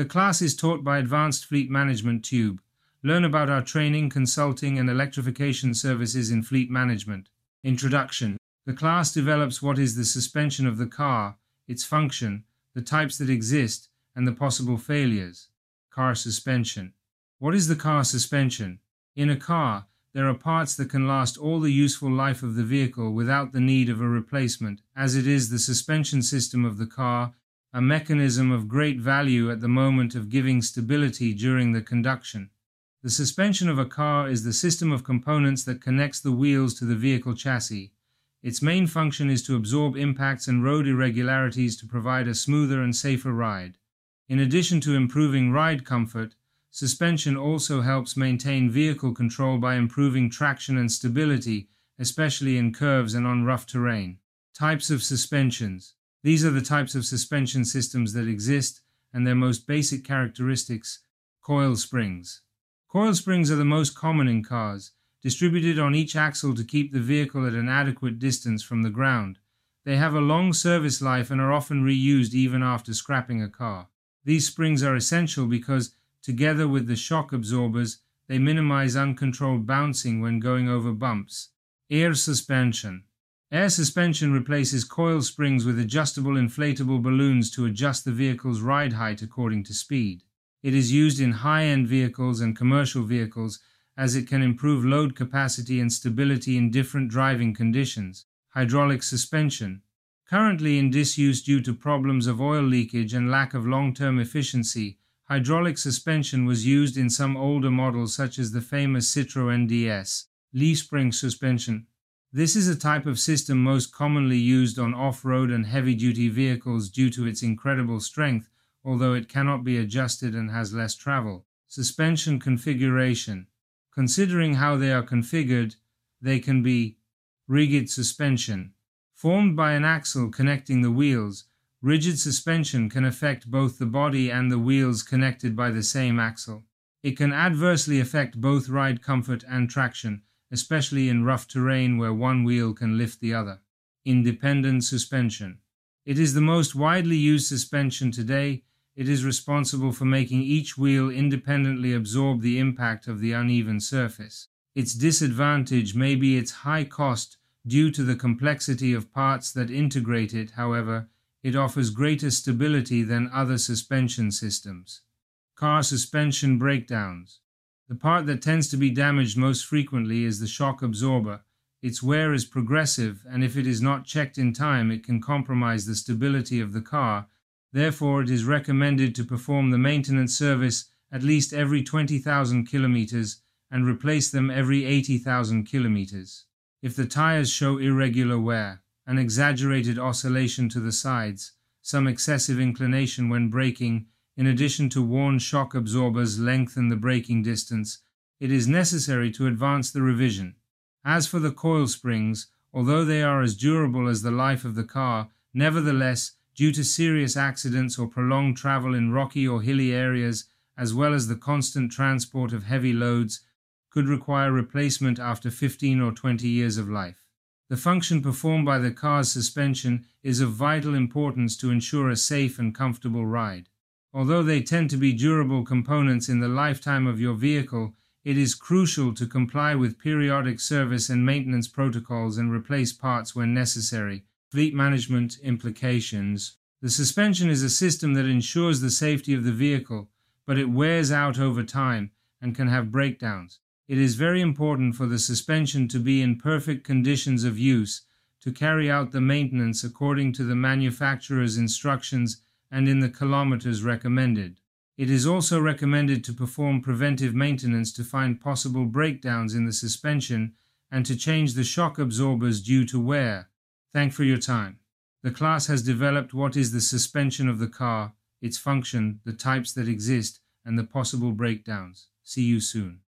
The class is taught by Advanced Fleet Management Tube. Learn about our training, consulting, and electrification services in fleet management. Introduction. The class develops what is the suspension of the car, its function, the types that exist, and the possible failures. Car suspension. What is the car suspension? In a car, there are parts that can last all the useful life of the vehicle without the need of a replacement, as it is the suspension system of the car, a mechanism of great value at the moment of giving stability during the conduction. The suspension of a car is the system of components that connects the wheels to the vehicle chassis. Its main function is to absorb impacts and road irregularities to provide a smoother and safer ride. In addition to improving ride comfort, suspension also helps maintain vehicle control by improving traction and stability, especially in curves and on rough terrain. Types of suspensions. These are the types of suspension systems that exist, and their most basic characteristics. Coil springs. Coil springs are the most common in cars, distributed on each axle to keep the vehicle at an adequate distance from the ground. They have a long service life and are often reused even after scrapping a car. These springs are essential because, together with the shock absorbers, they minimize uncontrolled bouncing when going over bumps. Air suspension. Air suspension replaces coil springs with adjustable inflatable balloons to adjust the vehicle's ride height according to speed. It is used in high-end vehicles and commercial vehicles as it can improve load capacity and stability in different driving conditions. Hydraulic suspension. Currently in disuse due to problems of oil leakage and lack of long-term efficiency, hydraulic suspension was used in some older models such as the famous Citroën DS. Leaf spring suspension. This is a type of system most commonly used on off-road and heavy-duty vehicles due to its incredible strength, although it cannot be adjusted and has less travel. Suspension configuration. Considering how they are configured, they can be rigid suspension. Formed by an axle connecting the wheels, rigid suspension can affect both the body and the wheels connected by the same axle. It can adversely affect both ride comfort and traction, especially in rough terrain where one wheel can lift the other. Independent suspension. It is the most widely used suspension today. It is responsible for making each wheel independently absorb the impact of the uneven surface. Its disadvantage may be its high cost due to the complexity of parts that integrate it. However, it offers greater stability than other suspension systems. Car suspension breakdowns. The part that tends to be damaged most frequently is the shock absorber. Its wear is progressive, and if it is not checked in time, it can compromise the stability of the car. Therefore, it is recommended to perform the maintenance service at least every 20,000 kilometers and replace them every 80,000 kilometers. If the tires show irregular wear, an exaggerated oscillation to the sides, some excessive inclination when braking, in addition to worn shock absorbers lengthen the braking distance, it is necessary to advance the revision. As for the coil springs, although they are as durable as the life of the car, nevertheless, due to serious accidents or prolonged travel in rocky or hilly areas, as well as the constant transport of heavy loads, could require replacement after 15 or 20 years of life. The function performed by the car's suspension is of vital importance to ensure a safe and comfortable ride. Although they tend to be durable components in the lifetime of your vehicle, it is crucial to comply with periodic service and maintenance protocols and replace parts when necessary. Fleet management implications. The suspension is a system that ensures the safety of the vehicle, but it wears out over time and can have breakdowns. It is very important for the suspension to be in perfect conditions of use, to carry out the maintenance according to the manufacturer's instructions and in the kilometers recommended. It is also recommended to perform preventive maintenance to find possible breakdowns in the suspension and to change the shock absorbers due to wear. Thank for your time. The class has developed what is the suspension of the car, its function, the types that exist, and the possible breakdowns. See you soon.